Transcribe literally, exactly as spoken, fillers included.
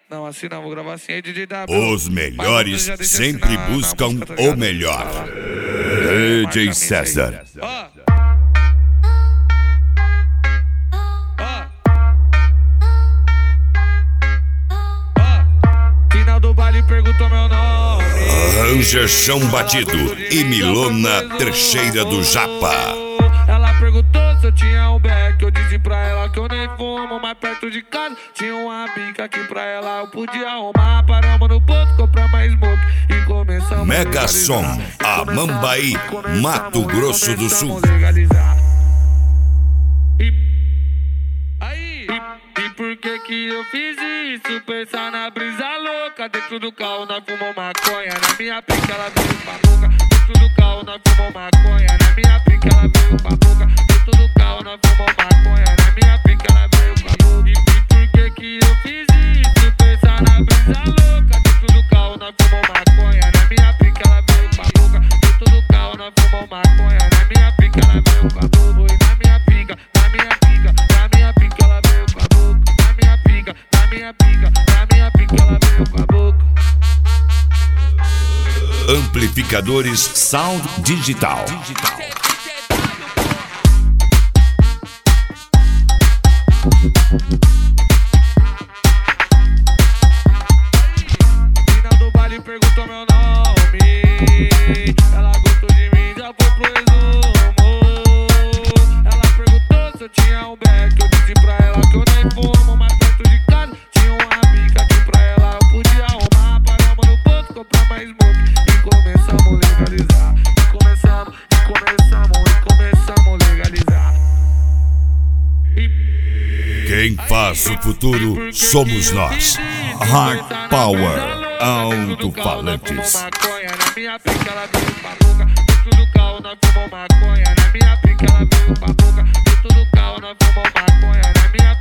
Não, assim não, vou gravar assim aí, D J W. Os melhores sempre buscam o melhor. D J César. Ó. Final do baile perguntou meu nome. Rangerchão Batido e Milona Trecheira do Japa. Ela perguntou se eu tinha um beck. Eu disse pra ela que eu nem fumo, mas perto de casa tinha uma bica que pra ela eu podia arrumar. Paramos no ponto, comprar mais smoke e começamos Mega Som, Amambaí, Mato Grosso do Sul. E aí, e, e por que que eu fiz isso? Pensar na brisa louca. Dentro do carro nós fumou maconha. Na minha pica ela veio pra boca. Dentro do carro nós fumou maconha. Na minha pica ela veio pra boca. Dentro do carro nós fumou maconha. Na minha pica ela veio pra boca. E, e por que que eu fiz isso? Pensar na brisa louca. Dentro do carro nós fumou maconha. Na minha pica ela veio pra boca. Dentro do carro nós fumou maconha. Na minha pica ela veio pra boca. Foi na minha pica, na minha pica, na minha pica ela veio pra boca. Na minha pica, na minha pica, na minha pica ela veio pra boca. Amplificadores Sound Digital. Final do baile perguntou meu nome. Ela gostou de mim, já foi pro resumo. Ela perguntou se eu tinha um beck. Eu disse pra ela que eu nem fumo, mas perto de casa tinha uma bica que pra ela eu podia arrumar. Paramos no ponto, comprar mais smoke e começamos a legalizar. E começamos, e começamos, e começamos a legalizar. Quem faz o futuro somos nós. Hard Power Alto-Falantes. Na minha pica ela veio pra boca. Dentro do carro nós fumou maconha. Na minha pica ela veio pra boca. Dentro do carro nós fumou maconha. Na minha